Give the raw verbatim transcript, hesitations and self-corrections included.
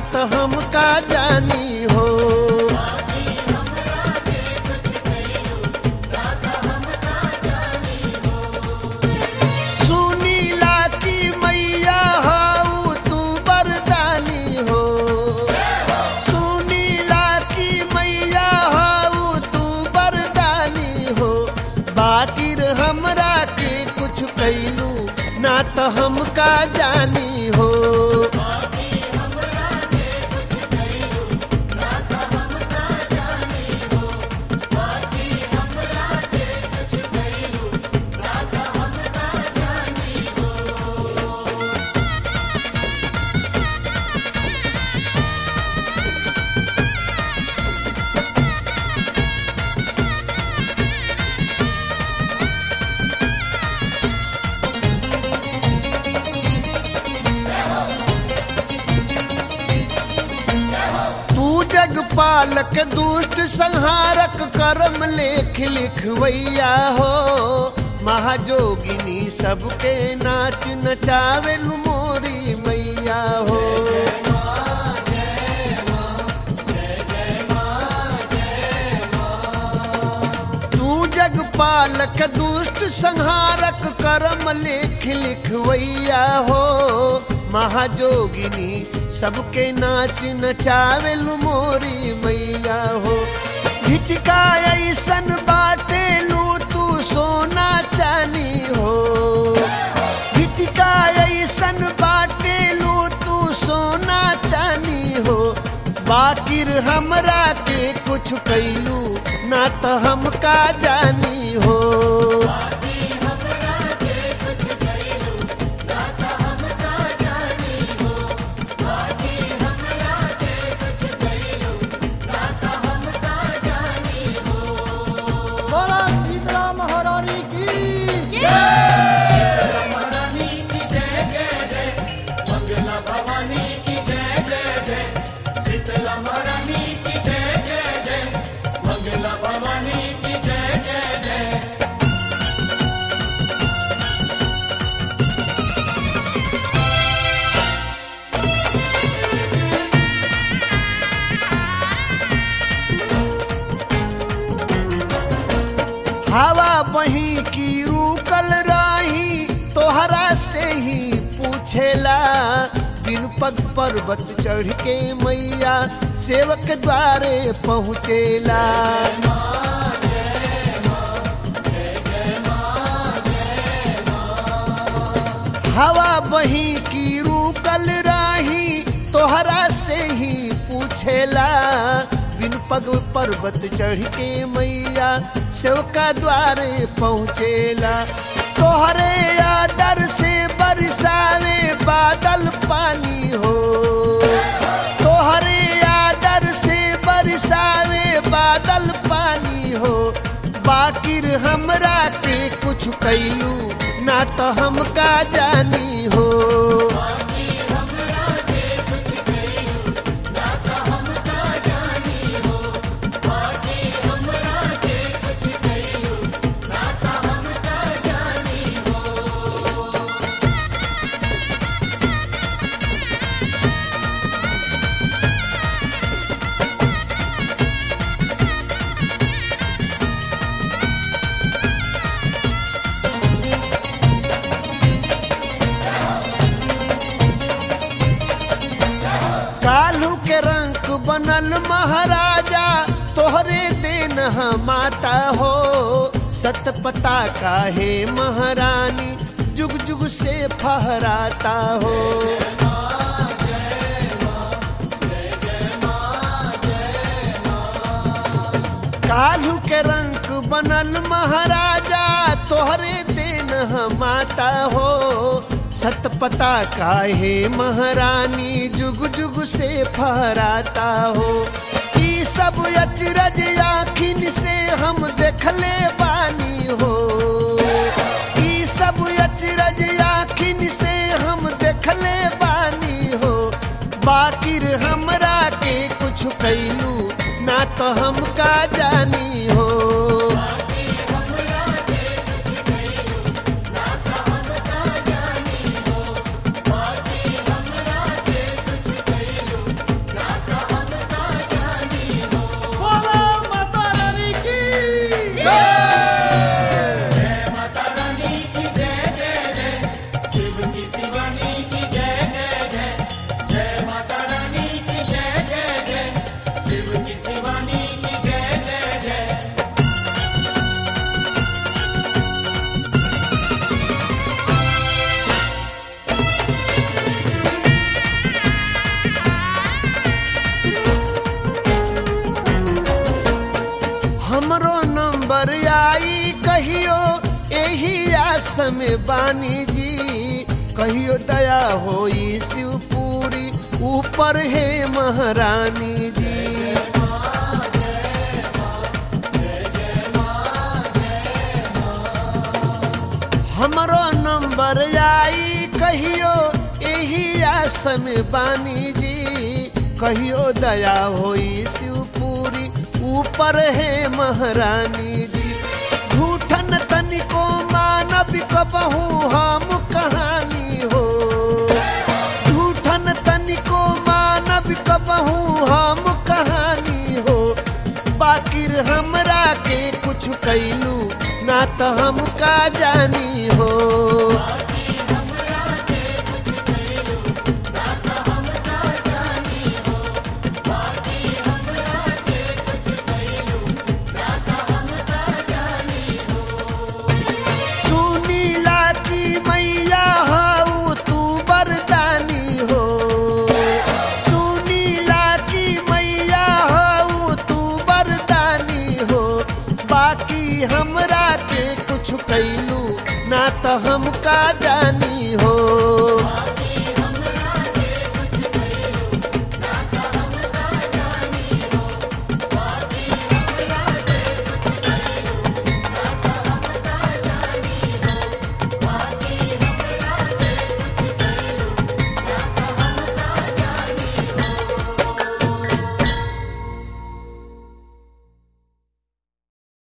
त हमका जानी हो। सुनीला की मैया हाउ तू बरदानी हो। सुनीला की मैया हाउ तू बरदानी हो। बाकिर हमरा के कुछ कैलू ना त हमका जानी हो। जगपालक दुष्ट संहारक कर्म लेख लिखवैया हो। महाजोगिनी सबके नाच नचावे मोरी मैया हो। तू जगपालक दुष्ट संहारक कर्म लेख लिखवैया हो। महाजोगिनी सबके नाच नचावे मोरी मैया हो। झिटका ऐसन बाटे लू तू सोना चानी हो। झिटका ऐसन बाटे लू तू सोना चानी हो। बाकिर हमरा के कुछ कैलू ना त हमका जानी हो। हवा बही की रुकल रही तोहरा से ही पूछेला। बिन पग पर्वत चढ़ के मैया सेवक द्वारे पहुँचेला। हवा बही की रुकल रही तोहरा से ही पूछेला। बिन पग पर्वत चढ़ के मैया सेवका द्वारे पहुँचेला। तोहरे आदर से बरसावे बादल पानी हो। तोहरे आदर से बरसावे बादल पानी हो। बाकिर हमरा के कुछ कैलू ना त हमका जानी हो। कालू के रंग बनल महाराजा तोहरे देन माता हो। सतपता काहे महारानी जुग जुग से फहराता हो। कालू के रंग बनल महाराजा तोहरे देन माता हो। सतपता काहे महारानी जुग जुग से फहराता हो। ई सब अचरज आँखिन से हम देखले बानी हो। ई सब अचरज आँखिन से हम देखले बानी हो। बाकिर हमरा के कुछ कैलू ना तो हमका जानी हो। हमरो नंबर आई कहियो एही आस में बानी जी कहियो दया होई शिवपुरी ऊपर है महारानी जी हमरो नंबर आई कहियो एही आस में बानी जी कहियो दया होई शिवपुरी ऊपर है महारानी जी झूठन तनिको मानव कबहू हम कहानी हो झूठन तनिको मानव कबहू हम कहानी हो बाकिर हमरा के कुछ कैलू ना तो हम का जानी हो सुनीला की मैया हाउ तू बरदानी हो सुनीला की मैया हाउ तू बरदानी हो बाकी हमरा के कुछ कैलू ना तो हम का जानी हो।